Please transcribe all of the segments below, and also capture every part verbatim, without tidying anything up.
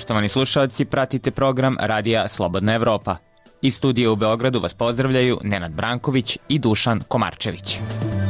Poštovani slušalci, pratite program Radija Slobodna Evropa. Iz studija u Beogradu vas pozdravljaju Nenad Branković i Dušan Komarčević.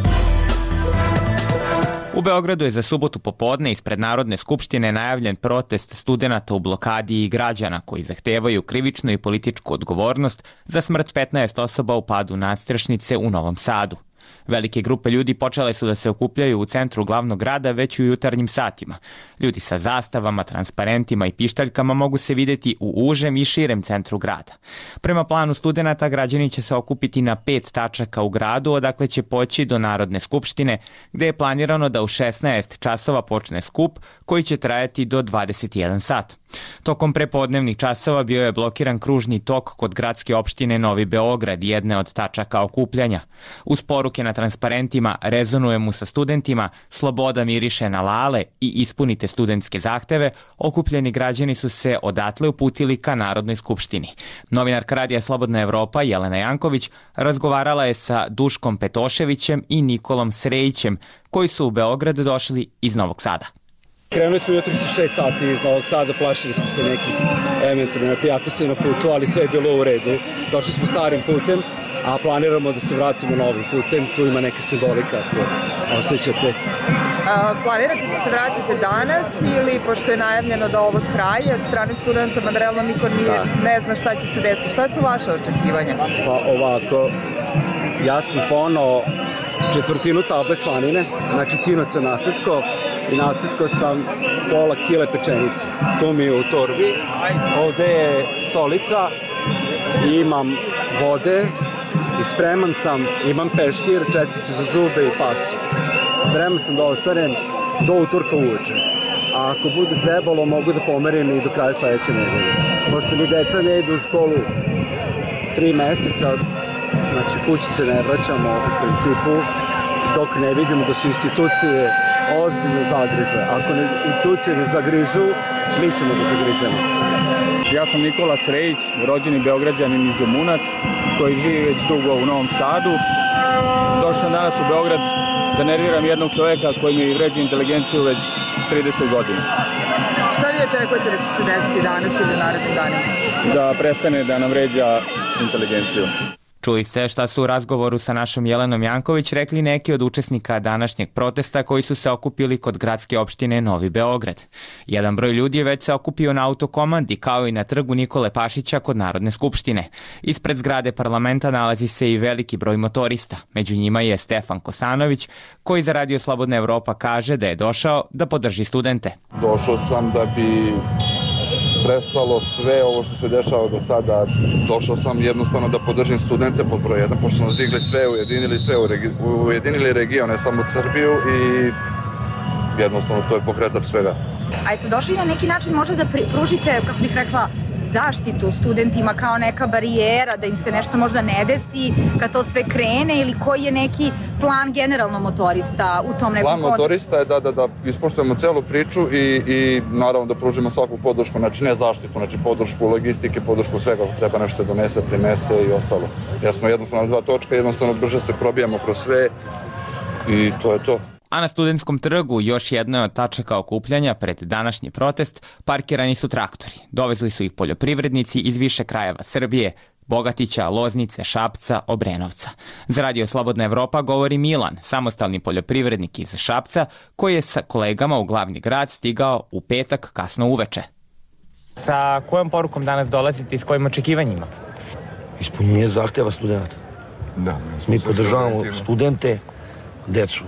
U Beogradu je za subotu popodne ispred Narodne skupštine najavljen protest studenata u blokadi i građana koji zahtevaju krivičnu i političku odgovornost za smrt petnaest osoba u padu nadstrešnice u Novom Sadu. Velike grupe ljudi počele su da se okupljaju u centru glavnog grada već u jutarnjim satima. Ljudi sa zastavama, transparentima i pištaljkama mogu se videti u užem i širem centru grada. Prema planu studenata, građani će se okupiti na pet tačaka u gradu, odakle će poći do Narodne skupštine, gde je planirano da u šesnaest časova počne skup koji će trajati do dvadeset jedan sat. Tokom prepodnevnih časova bio je blokiran kružni tok kod gradske opštine Novi Beograd, jedne od tačaka okupljanja. Uz poruke na transparentima "Rezonujemo sa studentima", "Sloboda miriše na lale" i "Ispunite studentske zahteve", okupljeni građani su se odatle uputili ka Narodnoj skupštini. Novinarka Radija Slobodna Evropa Jelena Janković razgovarala je sa Duškom Petoševićem i Nikolom Srejićem, koji su u Beograd došli iz Novog Sada. Krenuli smo jutro sa šest sati iz Novog Sada, plašili smo se nekih eventualno neprijatnosti na putu, ali sve je bilo u redu. Došli smo starim putem, a planiramo da se vratimo novim putem. Tu ima neka simbolika ako osjećate. A, planirate da se vratite danas ili, pošto je najavljeno da ovo traje od strane studenta, mada realno niko nije, ne zna šta će se desiti. Šta su vaše očekivanja? Pa ovako, ja sam ponao četvrtinu table slanine, znači sinoć sam nasecko i nasecko sam pola kile pečenice. Tu mi je u torbi, ovde je stolica, imam vode i spreman sam, imam peškir, četkicu za zube i pastu. Spreman sam da ostanem do utorka uveče. A ako bude trebalo, mogu da pomerim i do kraja sledeće nedelje. Pošto mi deca ne idu u školu tri meseca, znači kući se ne vraćamo u principu dok ne vidimo da su institucije ozbiljno zagrizle. Ako ne, institucije ne zagrizu, mi ćemo da zagrizemo. Ja sam Nikola Srejić, rođeni Beograđanin iz Zemunac, koji živi već dugo u Novom Sadu. Došao sam danas u Beograd da nerviram jednog čoveka koji mi vređa inteligenciju već trideset godina. Šta vi očekujete da će se desiti danas ili u narednim danima? Da prestane da nam vređa inteligenciju. Čuli ste šta su u razgovoru sa našom Jelenom Janković rekli neki od učesnika današnjeg protesta koji su se okupili kod gradske opštine Novi Beograd. Jedan broj ljudi je već se okupio na autokomandi kao i na trgu Nikole Pašića kod Narodne skupštine. Ispred zgrade parlamenta nalazi se i veliki broj motorista. Među njima je Stefan Kosanović, koji za Radio Slobodna Evropa kaže da je došao da podrži studente. Došao sam da bi prestalo sve ovo što se dešava do sada. Došao sam jednostavno da podržim studente pod broj jedan, pošto smo zdigli sve, ujedinili sve, ujedinili region, ne samo Srbiju, i jednostavno to je pokretač svega. A jeste došli na neki način možda da pružite, kako bih rekla, zaštitu studentima kao neka barijera, da im se nešto možda ne desi kad to sve krene, ili koji je neki plan generalno motorista u tom nekom... Plan motorista je da, da, da ispoštujemo celu priču i, i naravno da pružimo svaku podršku, znači ne zaštitu, znači podršku logistike, podršku svega, treba nešto donese, prinese i ostalo. Ja smo jednostavno dva točka, jednostavno brže se probijamo kroz sve i to je to. A na Studentskom trgu, još jedno od tačaka okupljanja pred današnji protest, parkirani su traktori. Dovezli su ih poljoprivrednici iz više krajeva Srbije, Bogatića, Loznice, Šapca, Obrenovca. Za Radio Slobodna Evropa govori Milan, samostalni poljoprivrednik iz Šapca, koji je sa kolegama u glavni grad stigao u petak kasno uveče. Sa kojom porukom danas dolazite i s kojim očekivanjima? Ispunjenje zahteva studenta. Da, mi podržavamo studente, decu,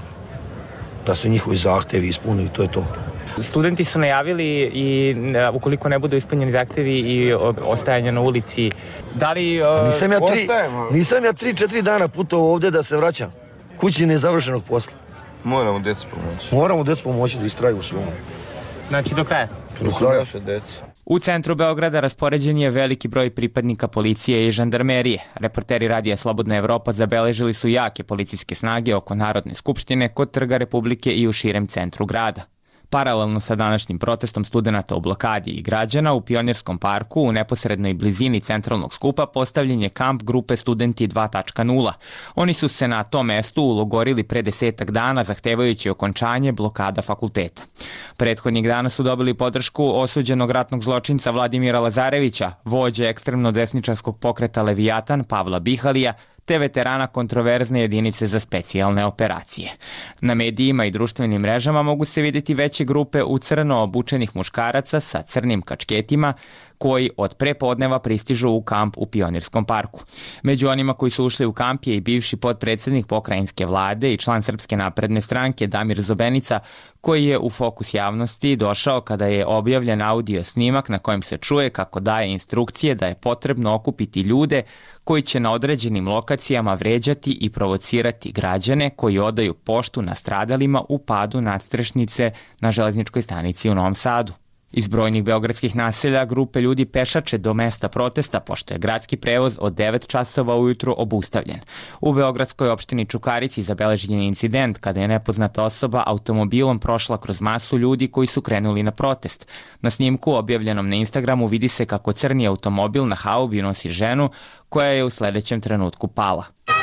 da se njihovi zahtevi ispune i to je to. Studenti su najavili i ukoliko ne budu ispunjeni zahtevi i ostajanje na ulici, da li... Uh, nisam, ja tri, nisam ja tri, četiri dana putovao ovde da se vraćam. Kući nezavršenog posla. Moramo djeci pomoći. Moramo djeci pomoći da istraju u svom. Znači do kraja? Do kraja. U centru Beograda raspoređen je veliki broj pripadnika policije i žandarmerije. Reporteri Radija Slobodna Evropa zabeležili su jake policijske snage oko Narodne skupštine, kod Trga Republike i u širem centru grada. Paralelno sa današnjim protestom studenata u blokadi i građana, u Pionirskom parku u neposrednoj blizini centralnog skupa postavljen je kamp grupe Studenti dva tačka nula. Oni su se na tom mestu ulogorili pre desetak dana zahtevajući okončanje blokada fakulteta. Prethodnih dana su dobili podršku osuđenog ratnog zločinca Vladimira Lazarevića, vođe ekstremno desničarskog pokreta Levijatan Pavla Bihalija, te veterana kontroverzne jedinice za specijalne operacije. Na medijima i društvenim mrežama mogu se vidjeti veće grupe u crno obučenih muškaraca sa crnim kačketima koji od prepodneva pristižu u kamp u Pionirskom parku. Među onima koji su ušli u kamp je i bivši potpredsednik pokrajinske vlade i član Srpske napredne stranke Damir Zobenica, koji je u fokus javnosti došao kada je objavljen audio snimak na kojem se čuje kako daje instrukcije da je potrebno okupiti ljude koji će na određenim lokacijama vređati i provocirati građane koji odaju poštu nastradalima u padu nadstrešnice na železničkoj stanici u Novom Sadu. Iz brojnih beogradskih naselja grupe ljudi pešače do mesta protesta pošto je gradski prevoz od devet časova ujutru obustavljen. U beogradskoj opštini Čukarici zabeležen je incident kada je nepoznata osoba automobilom prošla kroz masu ljudi koji su krenuli na protest. Na snimku objavljenom na Instagramu vidi se kako crni automobil na haubi nosi ženu koja je u sledećem trenutku pala.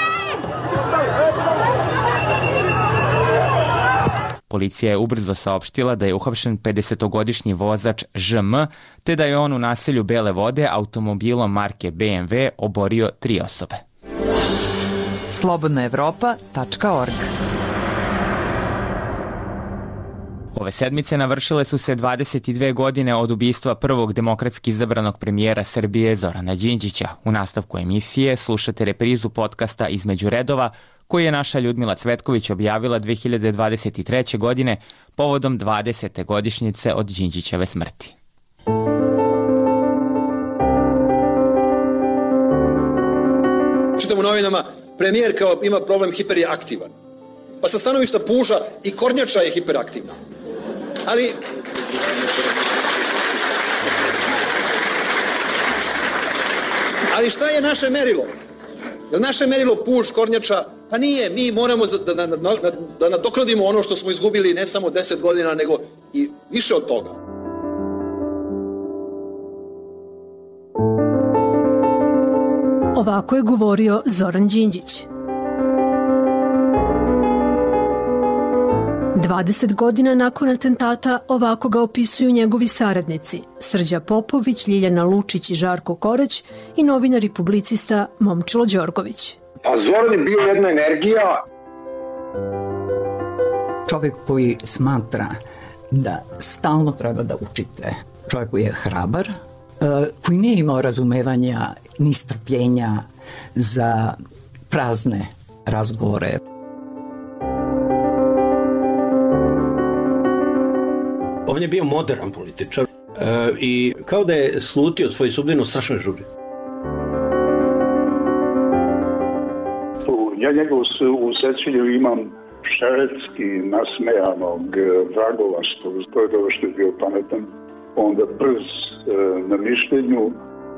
Policija je ubrzo saopštila da je uhapšen pedesetogodišnji vozač Ž M, te da je on u naselju Bele Vode automobilom marke B M W oborio tri osobe. slobodna evropa tačka org Ove sedmice navršile su se dvadeset dve godine od ubistva prvog demokratski izabranog premijera Srbije Zorana Đinđića. U nastavku emisije slušate reprizu podcasta Između redova, koji je naša Ljudmila Cvetković objavila dve hiljade dvadeset treće. godine povodom dvadesete godišnjice od Đinđićeve smrti. Čitam u novinama, premijer kao ima problem hiper je aktivan. Pa sa stanovišta puža i kornjača je hiperaktivna. Ali... Ali šta je naše merilo? Je li naše merilo puž, kornjača? Pa nije, mi moramo da, da, da, da nadoknadimo ono što smo izgubili ne samo deset godina, nego i više od toga. Ovako je govorio Zoran Đinđić. dvadeset godina nakon atentata ovako ga opisuju njegovi saradnici Srđa Popović, Ljiljana Lučić i Žarko Korać i novinar i publicista Momčilo Đorgović. Pa Zoran je bio jedna energija. Čovjek koji smatra da stalno treba da učite. Čovjek koji je hrabar, koji nije imao razumevanja ni strpljenja za prazne razgovore. On je bio modern političar e, i kao da je slutio svoju sudbinu strašnoj žuri. Ja njega u sećanju imam šeretski nasmejanog vragovaštva, to je dobro što je bio pametan, onda brz e, na mišljenju.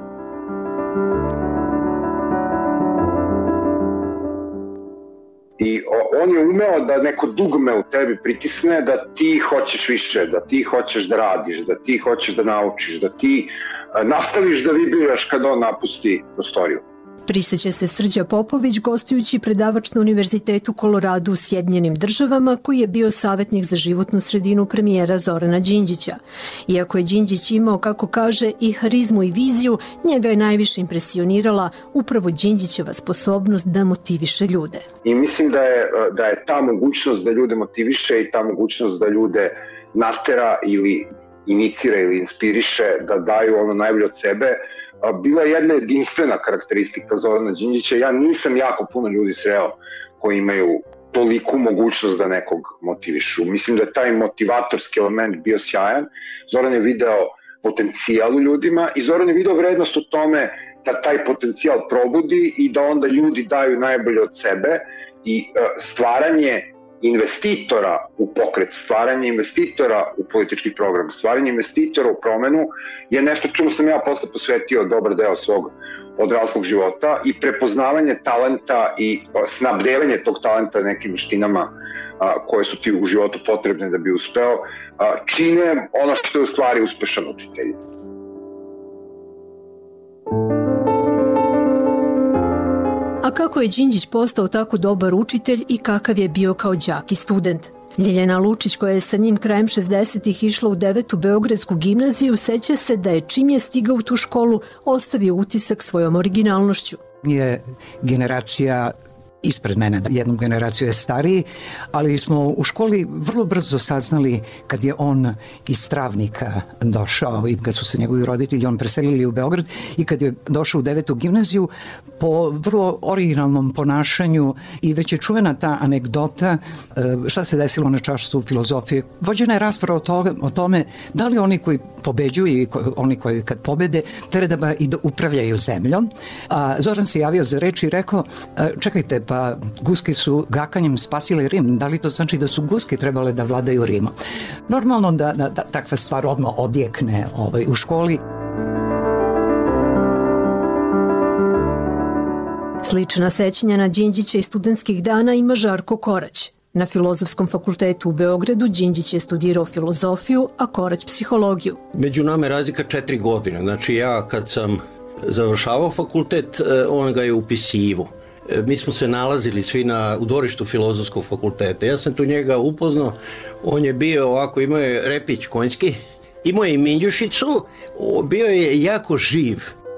I on je umeo da neko dugme u tebi pritisne, da ti hoćeš više, da ti hoćeš da radiš, da ti hoćeš da naučiš, da ti nastaviš da vibriraš kad on napusti prostoriju. Priseća se Srđa Popović, gostujući predavač na Univerzitetu Koloradu u Sjedinjenim državama, koji je bio savjetnik za životnu sredinu premijera Zorana Đinđića. Iako je Đinđić imao, kako kaže, i harizmu i viziju, njega je najviše impresionirala upravo Đinđićeva sposobnost da motiviše ljude. I mislim da je, da je ta mogućnost da ljude motiviše i ta mogućnost da ljude natera ili inicira ili inspiriše da daju ono najbolje od sebe, bila je jedna jedinstvena karakteristika Zorana Đinđića. Ja nisam jako puno ljudi sreo koji imaju toliku mogućnost da nekog motivišu. Mislim da je taj motivatorski element bio sjajan. Zoran je video potencijal u ljudima i Zoran je video vrednost u tome da taj potencijal probudi i da onda ljudi daju najbolje od sebe i stvaranje investitora u pokret, stvaranje investitora u politički program, stvaranje investitora u promenu je nešto čemu sam ja posle posvetio dobar deo svog odraslog života i prepoznavanje talenta i snabdevanje tog talenta nekim veštinama koje su ti u životu potrebne da bi uspeo, čine ono što je u stvari uspešan učitelj. A kako je Đinđić postao tako dobar učitelj i kakav je bio kao đak i student? Ljiljana Lučić, koja je sa njim krajem šezdesetih išla u devetu Beogradsku gimnaziju, seća se da je čim je stigao u tu školu ostavio utisak svojom originalnošću. Je generacija ispred mene, jednom generaciju je stariji, ali smo u školi vrlo brzo saznali kad je on iz Travnika došao i kad su se njegovi roditelji on preselili u Beograd i kad je došao u devetu gimnaziju po vrlo originalnom ponašanju i već je čuvena ta anegdota šta se desilo na čašcu filozofije. Vođena je rasprava o, to, o tome da li oni koji pobeđuju i oni koji kad pobede treba i da upravljaju zemljom. A Zoran se javio za reč i rekao, čekajte, pa guske su gakanjem spasile Rim, da li to znači da su guske trebale da vladaju Rimom? Normalno da, da, da takva stvar odmah odjekne ovaj, u školi. Slična sećanja na Đinđića i studentskih dana ima Žarko Korać. Na Filozofskom fakultetu u Beogradu Đinđić je studirao filozofiju, a Korać psihologiju. Među nama je razlika četiri godine. Znači ja kad sam završavao fakultet, on ga je upisivo. Mi smo se nalazili svi na, u dvorištu Filozofskog fakulteta. Ja sam tu njega upoznao. On je bio ovako, imao je repić konjski, imao je i minjušicu, bio je jako živ.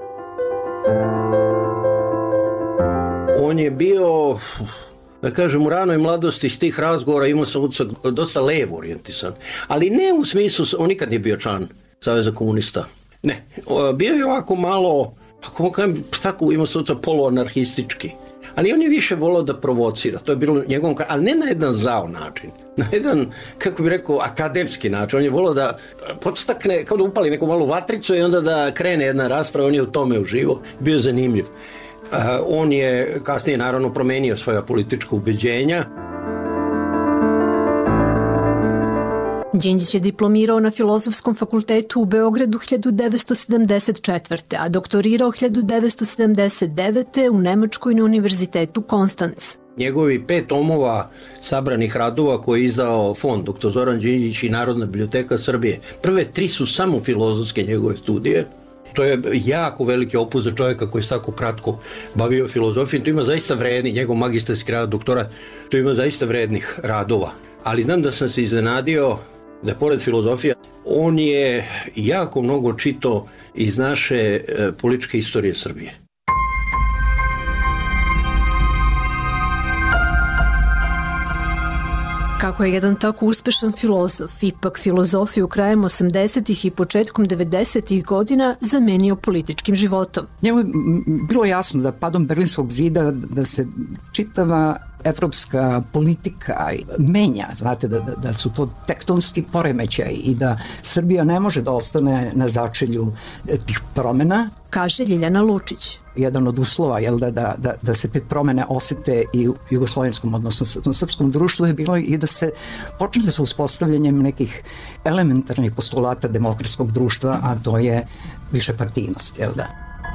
On je bio, da kažem, u ranoj mladosti iz tih razgovora imao sam utisak dosta levo orijentisan. Ali ne u smislu, on nikad nije bio član Saveza komunista. Ne, bio je ovako malo, kako kažem, tako imao sam utisak poluanarhistički. Ali on je više volao da provocira, to je bilo njegovom, ali ne na jedan zao način, na jedan, kako bih rekao, akademski način. On je volao da podstakne, kao da upali neku malu vatricu i onda da krene jedna rasprava, on je u tome uživo, bio zanimljiv. Uh, on je kasnije naravno promenio svoja politička ubeđenja. Đinđić je diplomirao na Filozofskom fakultetu u Beogradu hiljadu devetsto sedamdeset četvrte. a doktorirao hiljadu devetsto sedamdeset devete. u Nemačkoj na Univerzitetu Konstanc. Njegovi pet tomova sabranih radova koje je izdao fond doktor Zoran Đinđić i Narodna biblioteka Srbije. Prve tri su samo filozofske njegove studije. To je jako veliki opus za čovjeka koji se tako kratko bavio filozofijom. To ima zaista vredni, njegov magistarski rad, doktorat, to ima zaista vrednih radova. Ali znam da sam se iznenadio da pored filozofija, on je jako mnogo čitao iz naše e, političke istorije Srbije. Kako je jedan tako uspešan filozof, ipak filozofiju krajem osamdesetih i početkom devedesetih godina zamenio političkim životom. Njemu je bilo jasno da padom Berlinskog zida da se čitava evropska politika menja, znate, da, da, da su to tektonski poremećaj i da Srbija ne može da ostane na začelju tih promena. Kaže Ljiljana Lučić. Jedan od uslova je da, da, da, da se te promene osete i u jugoslovenskom, odnosno srpskom društvu je bilo i da se počne sa uspostavljanjem nekih elementarnih postulata demokratskog društva, a to je višepartijnost, jel da?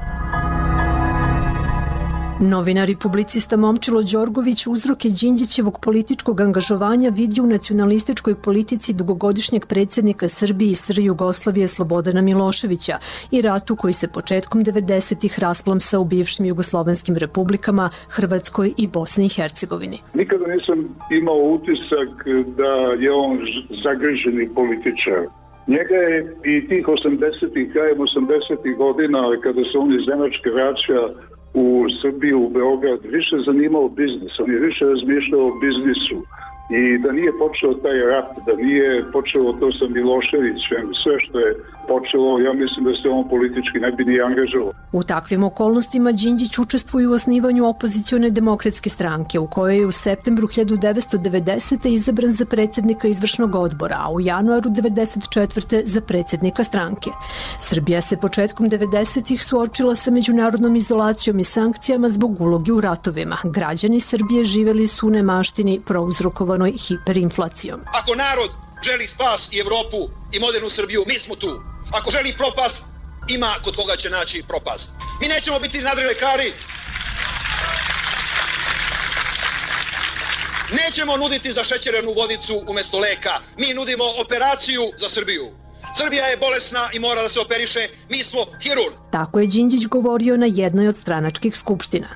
Novinar i publicista Momčilo Đorgović uzroke Đinđićevog političkog angažovanja vidi u nacionalističkoj politici dugogodišnjeg predsjednika Srbije i S R Jugoslavije Slobodana Miloševića i ratu koji se početkom devedesetih rasplamsao u bivšim jugoslovenskim republikama Hrvatskoj i Bosni i Hercegovini. Nikada nisam imao utisak da je on zagriženi političar. Njega je i tih osamdesetih, krajem osamdesetih godina, kada se on iz Nemačke vraća u Srbiju, u Beograd, više zanimao biznis, on je više razmišljao o biznisu i da nije počeo taj rat, da nije počelo to sa Miloševićem, sve što je počelo, ja mislim da se on politički ne bi ni angažovao. U takvim okolnostima Đinđić učestvuje u osnivanju opozicione demokratske stranke, u kojoj je u septembru hiljadu devetsto devedesete. izabran za predsjednika izvršnog odbora, a u januaru devedeset četvrte. za predsjednika stranke. Srbija se početkom devedesetih suočila sa međunarodnom izolacijom i sankcijama zbog uloge u ratovima. Građani Srbije živeli su u nemaštini prouzrokovanoj uzrokovanoj hiperinflacijom. Ako narod želi spas i Evropu i modernu Srbiju, mi smo tu. Ako želi propast, ima kod koga će naći propast. Mi nećemo biti nadrilekari, nećemo nuditi za šećerenu vodicu umesto leka, mi nudimo operaciju za Srbiju. Srbija je bolesna i mora da se operiše, mi smo hirurg. Tako je Đinđić govorio na jednoj od stranačkih skupština.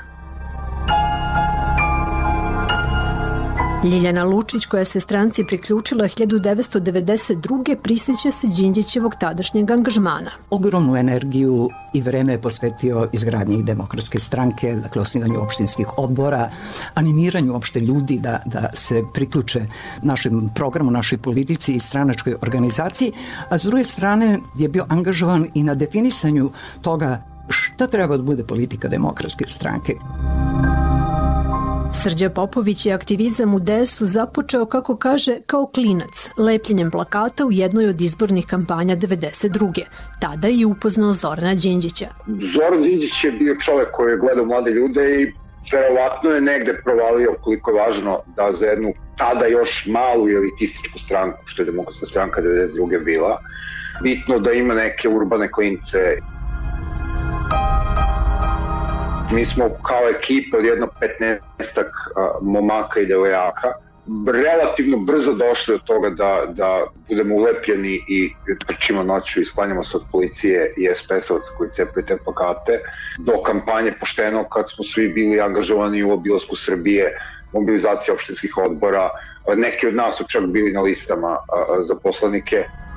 Ljiljana Lučić, koja se stranci priključila hiljadu devetsto devedeset druge. prisjeća se Đinđićevog tadašnjeg angažmana. Ogromnu energiju i vreme je posvetio izgradnji Demokratske stranke, dakle osnivanju opštinskih odbora, animiranju opšte ljudi da, da se priključe našem programu, našoj politici i stranačkoj organizaciji, a s druge strane je bio angažovan i na definisanju toga šta treba da bude politika Demokratske stranke. Srđa Popović je aktivizam u D S U započeo, kako kaže, kao klinac, lepljenjem plakata u jednoj od izbornih kampanja devedeset druge. Tada je upoznao Zorana Đinđića. Zoran Đinđić je bio čovek koji je gledao mlade ljude i verovatno je negde provalio koliko je važno da za jednu tada još malu elitističku stranku, što je Demokratska stranka devedeset druge bila, bitno da ima neke urbane klince. Mi smo kao ekipa od jedno petnaestak momaka i devojaka relativno brzo došli od toga da, da budemo ulepljeni i trčimo noću i sklanjamo se od policije i es pe es-ovaca koji cepaju te plakate, do kampanje Pošteno kad smo svi bili angažovani u obilasku Srbije, mobilizacija opštinskih odbora, neki od nas su čak bili na listama za poslanike.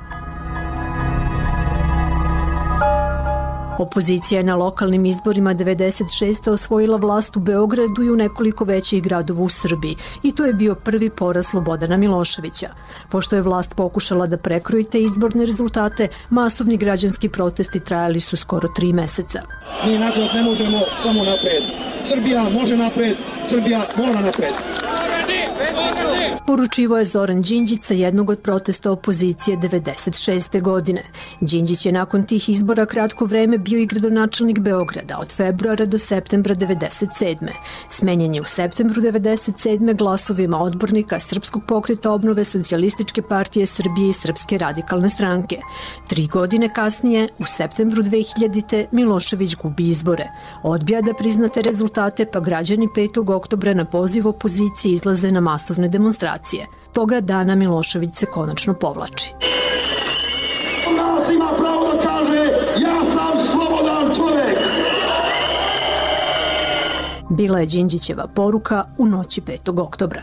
Opozicija je na lokalnim izborima devedeset šeste. osvojila vlast u Beogradu i u nekoliko većih gradova u Srbiji i to je bio prvi poraz Slobodana Miloševića. Pošto je vlast pokušala da prekroji te izborne rezultate, masovni građanski protesti trajali su skoro tri meseca. Mi nazad ne možemo, samo napred. Srbija može napred, Srbija mora napred. Poručivo je Zoran Đinđić sa jednog od protesta opozicije devedeset šeste. godine. Đinđić je nakon tih izbora kratko vreme bio i gradonačelnik Beograda od februara do septembra devedeset sedme. Smenjen je u septembru devedeset sedme. glasovima odbornika Srpskog pokreta obnove, Socijalističke partije Srbije i Srpske radikalne stranke. Tri godine kasnije, u septembru dve hiljadite. Milošević gubi izbore. Odbija da priznate rezultate, pa građani petog oktobra na poziv opozicije izlaze na masovne demonstracije. Toga dana Milošević se konačno povlači. Nas ima pravo da kaže ja sam slobodan čovjek. Bila je Đinđićeva poruka u noći petog oktobra.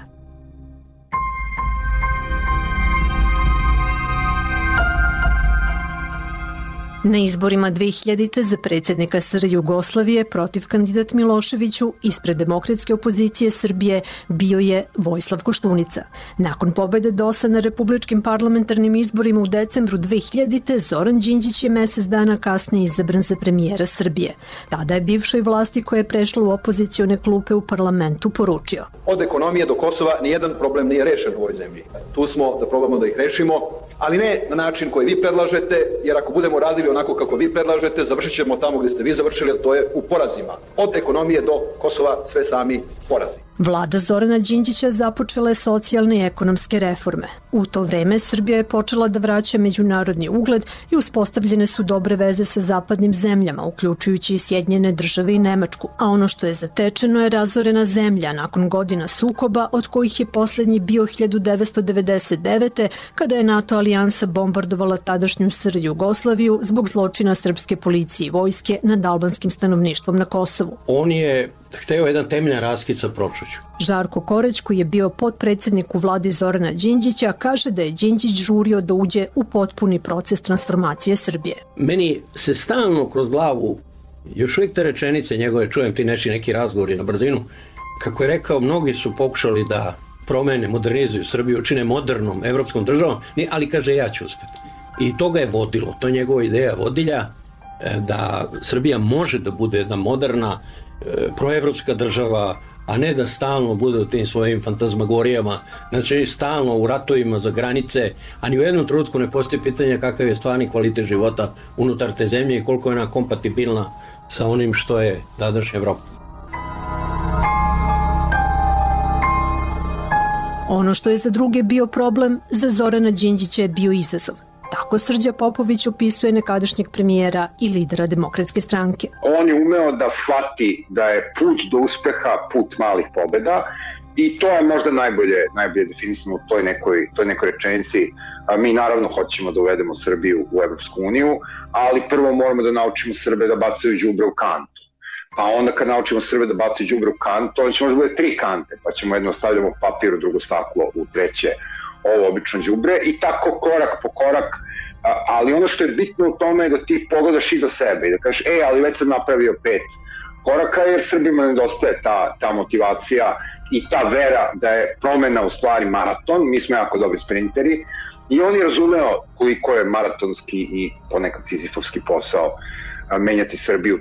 Na izborima dve hiljadite. za predsjednika es er Jugoslavije protiv kandidat Miloševiću ispred demokratske opozicije Srbije bio je Vojislav Koštunica. Nakon pobede de o es a na republičkim parlamentarnim izborima u decembru dve hiljadite. Zoran Đinđić je mesec dana kasnije izabran za premijera Srbije. Tada je bivšoj vlasti koja je prešla u opozicione klupe u parlamentu poručio: Od ekonomije do Kosova nijedan problem nije rešen u ovoj zemlji. Tu smo da probamo da ih rešimo, ali ne na način koji vi predlažete, jer ako budemo radili onako kako vi predlažete, završit ćemo tamo gdje ste vi završili, a to je u porazima. Od ekonomije do Kosova sve sami porazi. Vlada Zorana Đinđića započela je socijalne i ekonomske reforme. U to vreme Srbija je počela da vraća međunarodni ugled i uspostavljene su dobre veze sa zapadnim zemljama, uključujući i Sjedinjene države i Nemačku. A ono što je zatečeno je razorena zemlja nakon godina sukoba, od kojih je poslednji bio hiljadu devetsto devedeset devete. kada je NATO alijansa bombardovala tadašnju es er Jugoslaviju zbog zločina srpske policije i vojske nad albanskim stanovništvom na Kosovu. On je hteo jedan temeljan raskid sa prošlošću. Žarko Koreć, koji je bio potpredsednik u vladi Zorana Đinđića, kaže da je Đinđić žurio da uđe u potpuni proces transformacije Srbije. Meni se stalno kroz glavu, još uvijek te rečenice njegove, čujem ti neči neki razgovori na brzinu, kako je rekao, mnogi su pokušali da promene, modernizuju Srbiju, učine modernom evropskom državom, ali kaže ja ću uspeti. I to ga je vodilo, to je njegova ideja vodilja, da Srbija može da bude jedna moderna, proevropska država, a ne da stalno bude u tim svojim fantazmagorijama, znači stalno u ratovima za granice, a ni u jednom trenutku ne postoji pitanje kakav je stvarni kvalitet života unutar te zemlje i koliko je ona kompatibilna sa onim što je tadašnja Evropa. Ono što je za druge bio problem, za Zorana Đinđića je bio izazov. Tako Srđa Popović opisuje nekadašnjeg premijera i lidera Demokratske stranke. On je umeo da shvati da je put do uspeha put malih pobeda i to je možda najbolje, najbolje definisano u toj nekoj, toj nekoj rečenici. Mi naravno hoćemo da uvedemo Srbiju u Evropsku uniju, ali prvo moramo da naučimo Srbe da bacaju đubre u kantu. Pa onda kad naučimo Srbe da bacaju đubre u kantu, onda će možda bude tri kante, pa ćemo jedno stavljamo papir, u drugo staklo, u treće ovo obično đubre i tako korak po korak, ali ono što je bitno u tome je da ti pogledaš i do sebe i da kažeš, e, ali već sam napravio pet koraka jer Srbima nedostaje ta, ta motivacija i ta vera da je promena u stvari maraton, mi smo jako dobri sprinteri i on je razumeo koliko je maratonski i ponekad sizifovski posao menjati Srbiju.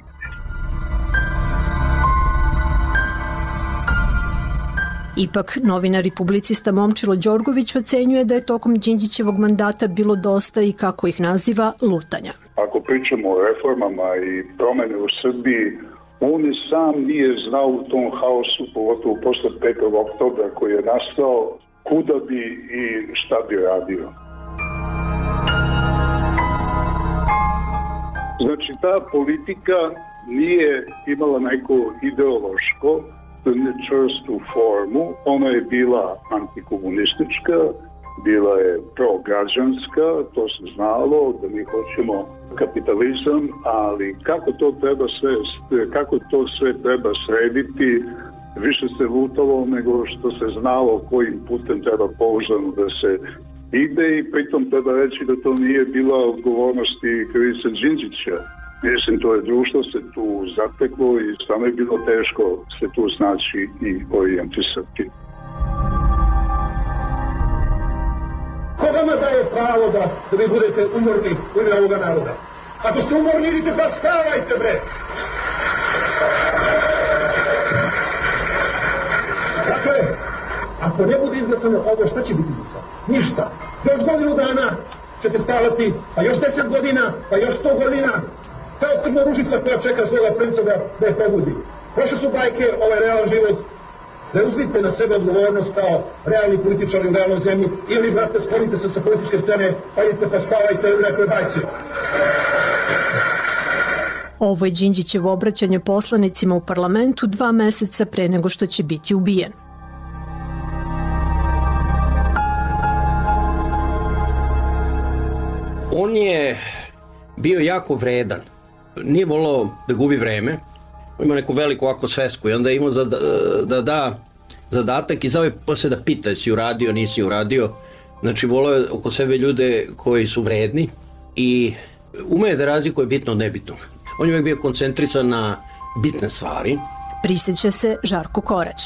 Ipak, novinar i publicista Momčilo Đorgović ocenjuje da je tokom Đinđićevog mandata bilo dosta i, kako ih naziva, lutanja. Ako pričamo o reformama i promene u Srbiji, on i sam nije znao u tom haosu, pogotovo posle petog oktobra koji je nastao, kuda bi i šta bi radio. Znači, ta politika nije imala neko ideološko, čvrstu formu, ona je bila antikomunistička, bila je prograđanska, to se znalo da mi hoćemo kapitalizam, ali kako to treba sve, kako to sve treba srediti, više se lutalo nego što se znalo kojim putem treba pouzdano da se ide i pritom treba reći da to nije bila odgovornost i krivica Đinđića. Mislim, to je društvo se tu zateklo i stvarno je bilo teško se tu snaći i orijentisati. Ko vama daje pravo da, da vi budete umorni u ime ovoga naroda? Ako ste umorni, idite pa spavajte, bre! Dakle, ako ne bude izglasano ovo, šta će biti izglasano? Ništa. Još godinu dana ćete spavati, pa još deset godina, pa još sto godina. Kao crna ružica koja čeka svoga princa da, da je pogudi. Prošle su bajke, ovaj realan život, da uzmite na sebe odgovornost kao realni političari u realnoj zemlji ili, brate, sklonite se sa političke scene, pa idite pa spavajte u nekoj bajci. Ovo je Đinđićevo obraćanje poslanicima u parlamentu dva meseca pre nego što će biti ubijen. On je bio jako vredan. Nije volao da gubi vreme, ima neku veliku ovako svesku i onda je imao da, da da zadatak i zove posle da pita si uradio, nisi uradio. Znači volao je oko sebe ljude koji su vredni i umeje da razlikuje bitno od nebitnog. On je uvijek bio koncentrisan na bitne stvari. Prisjeća se Žarko Korać.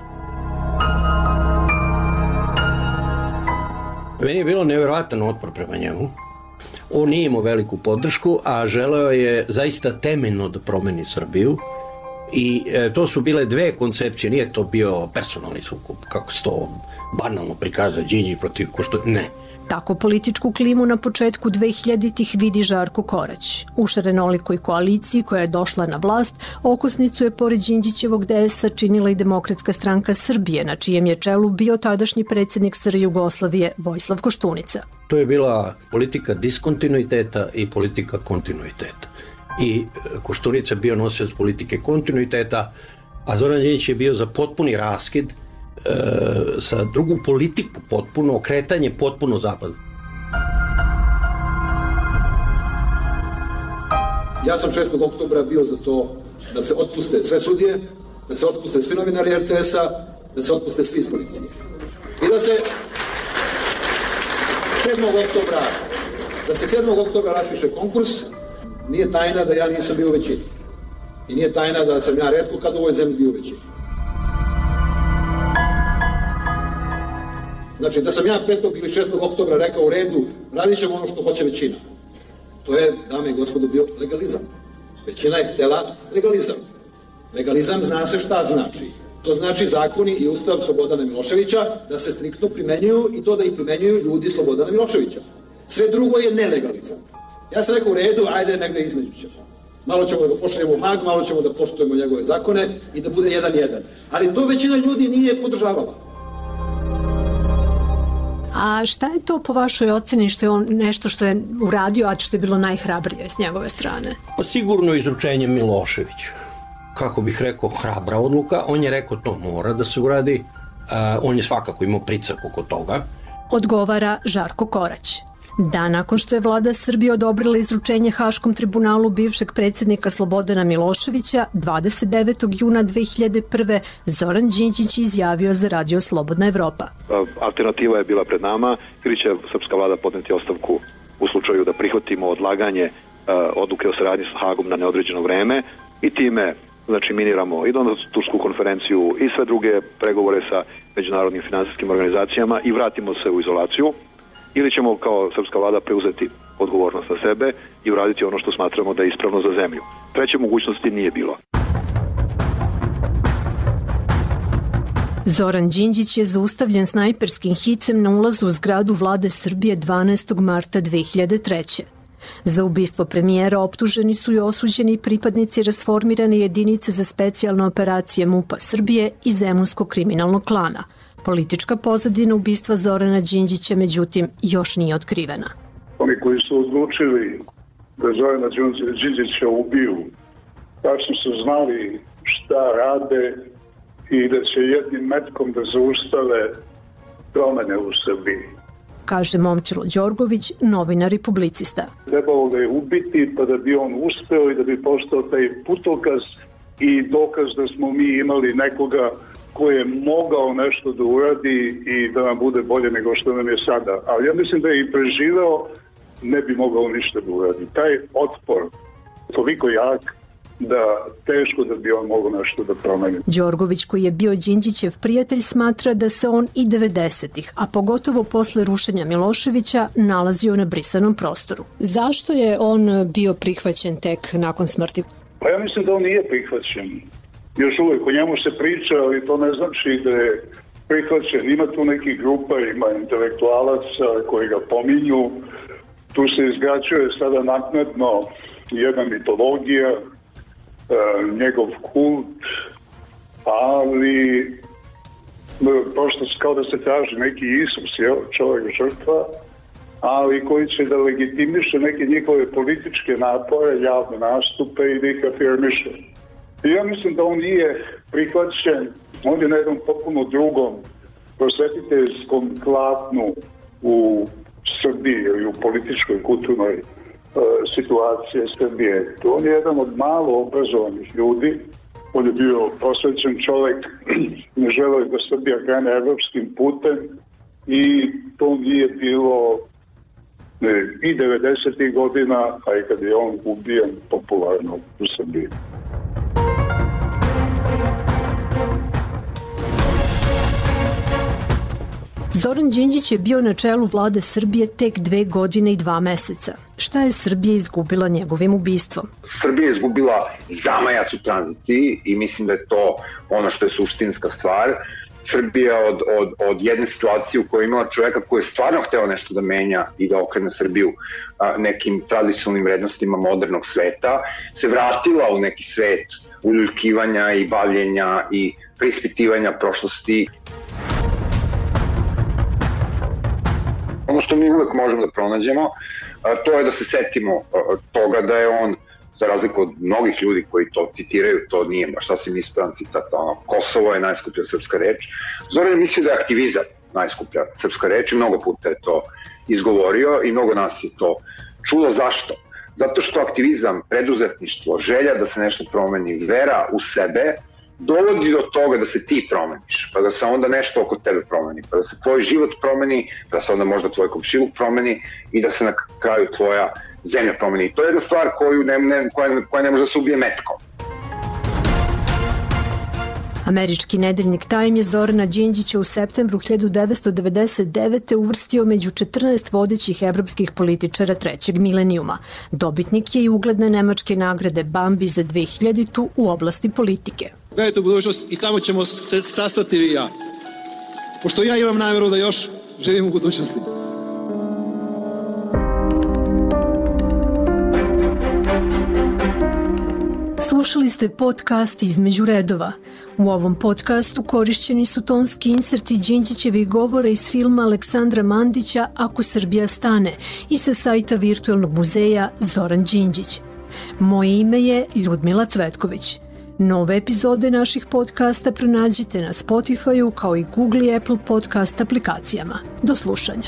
Meni je bilo nevjerovatan otpor prema njemu. On nije imao veliku podršku, a želeo je zaista temeljno da promeni Srbiju i e, to su bile dve koncepcije, nije to bio personalni sukob, kako se to banalno prikaza Đinđić protiv Koštunice, ne. Tako političku klimu na početku dvehiljaditih vidi Žarko Korać. U šarenolikoj koaliciji koja je došla na vlast, okosnicu je pored Đinđićevog D S-a činila i Demokratska stranka Srbije, na čijem je čelu bio tadašnji predsjednik S R Jugoslavije Vojislav Koštunica. To je bila politika diskontinuiteta i politika kontinuiteta. I Koštunica bio nosilac politike kontinuiteta, a Zoran Đinđić je bio za potpuni raskid, e, sa drugu politiku potpuno, okretanje potpuno zapadu. Ja sam šestog oktobra bio za to da se otpuste sve sudije, da se otpuste svi novinari R T S-a, da se otpuste svi iz policije. I da se sedmog oktobra, da se sedmog oktobra raspiše konkurs. Nije tajna da ja nisam bio u većini. I nije tajna da sam ja retko kad u ovoj zemlji bio u većini. Znači, da sam ja petog ili šestog oktobra rekao u redu, radit ćemo ono što hoće većina. To je, dame i gospodo, bio legalizam. Većina je htjela legalizam. Legalizam zna se šta znači. To znači zakoni i ustav Slobodana Miloševića da se striktno primenjuju i to da ih primenjuju ljudi Slobodana Miloševića. Sve drugo je nelegalizam. Ja sam rekao u redu, ajde negde između ćemo. Malo ćemo da poštujemo Hag, malo ćemo da poštujemo njegove zakone i da bude jedan jedan. Ali to većina ljudi nije podržavala. A šta je to po vašoj oceni što je on nešto što je uradio, a što je bilo najhrabrije s njegove strane? Pa sigurno izručenje Miloševića. Kako bih rekao, hrabra odluka. On je rekao to mora da se uradi. Uh, on je svakako imao pricak oko toga. Odgovara Žarko Korać. Dan nakon što je vlada Srbije odobrila izručenje Haškom tribunalu bivšeg predsjednika Slobodana Miloševića, dvadeset devetog juna dve hiljade prve. Zoran Đinđić izjavio za radio Slobodna Evropa. Alternativa je bila pred nama, ili će srpska vlada podneti ostavku u slučaju da prihvatimo odlaganje uh, odluke o saradnji sa Hagom na neodređeno vreme i time znači miniramo i Donatursku konferenciju i sve druge pregovore sa međunarodnim finansijskim organizacijama i vratimo se u izolaciju, ili ćemo kao srpska vlada preuzeti odgovornost na sebe i uraditi ono što smatramo da je ispravno za zemlju. Treće mogućnosti nije bilo. Zoran Đinđić je zaustavljen snajperskim hicem na ulazu u zgradu vlade Srbije dvanaestog marta dve hiljade treće. Za ubistvo premijera optuženi su i osuđeni pripadnici rasformirane jedinice za specijalne operacije MUP-a Srbije i Zemunskog kriminalnog klana. Politička pozadina ubistva Zorana Đinđića, međutim, još nije otkrivena. Oni koji su odlučili da Zorana Đinđića ubiju, tačno su znali šta rade i da će jednim metkom da zaustave promene u Srbiji. Kaže Momčilo Đorgović, novinar i publicista. Trebalo ga je ubiti pa da bi on uspeo i da bi postao taj putokaz i dokaz da smo mi imali nekoga ko je mogao nešto da uradi i da nam bude bolje nego što nam je sada. Ali ja mislim da je i preživeo, ne bi mogao ništa da uradi. Taj otpor toliko jak da teško da bi on mogao nešto da promeni. Đorgović, koji je bio Đinđićev prijatelj, smatra da se on i devedesetih, a pogotovo posle rušenja Miloševića, nalazio na brisanom prostoru. Zašto je on bio prihvaćen tek nakon smrti? Pa ja mislim da on nije prihvaćen. Još uvijek o njemu se priča, ali to ne znači da je prihvaćen. Ima tu nekih grupa, ima intelektualaca koji ga pominju. Tu se izgrađuje sada naknadno jedna mitologija, e, njegov kult, ali prosto kao da se traži neki Isus, je, čovjek žrtva, ali koji će da legitimiše neke njihove političke napore, javne nastupe i da ih afirmiše. I ja mislim da on nije prihvaćen, on je na jednom potpuno drugom prosvetiteljskom platnu u Srbiji ili u političkoj, kulturnoj uh, situaciji Srbije. On je jedan od malo obrazovanih ljudi, on je bio prosvećen čovjek, ne želeo da Srbija krene evropskim putem i to nije bilo ne, i devedesetih godina, a i kad je on ubijen popularno u Srbiji. Zoran Đinđić je bio na čelu vlade Srbije tek dve godine i dva meseca. Šta je Srbija izgubila njegovim ubistvom? Srbija je izgubila zamajac u tranziciji i mislim da je to ono što je suštinska stvar. Srbija od, od, od jedne situacije u kojoj je imala čoveka koji je stvarno hteo nešto da menja i da okrene Srbiju a, nekim tradicionalnim vrednostima modernog sveta, se vratila u neki svet uljuljkivanja i bavljenja i preispitivanja prošlosti. Ono što mi uvek možemo da pronađemo, to je da se setimo toga da je on, za razliku od mnogih ljudi koji to citiraju, to nije baš sasvim ispravan citat, ono, Kosovo je najskuplja srpska reč. Zoran je mislio da je aktivizam najskuplja srpska reč i mnogo puta je to izgovorio i mnogo nas je to čulo. Zašto? Zato što aktivizam, preduzetništvo, želja da se nešto promeni, vera u sebe, dovodi do toga da se ti promeniš, pa da se onda nešto oko tebe promeni, pa da se tvoj život promeni, pa da se onda možda tvoj komšiluk promeni i da se na kraju tvoja zemlja promeni. To je jedna stvar koju ne, ne, koja, koja ne može da se ubije metkom. Američki nedeljnik Time je Zorana Đinđića u septembru hiljadu devetsto devedeset devete. uvrstio među četrnaest vodećih evropskih političara trećeg milenijuma. Dobitnik je i ugledne nemačke nagrade Bambi za dve hiljaditu. u oblasti politike. Gledajte u budućnost i tamo ćemo se sastati vi i ja. Pošto ja imam namjeru da još živim u budućnosti. Slušali ste podcast Između redova. U ovom podcastu korišćeni su tonski inserti Đinđićevih govora iz filma Aleksandra Mandića Ako Srbija stane i sa sajta virtualnog muzeja Zoran Đinđić. Moje ime je Ljudmila Cvetković. Nove epizode naših podcasta pronađite na Spotify-u kao i Google i Apple podcast aplikacijama. Do slušanja.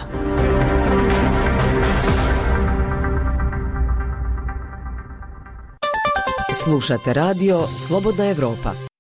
Slušate radio Slobodna Evropa.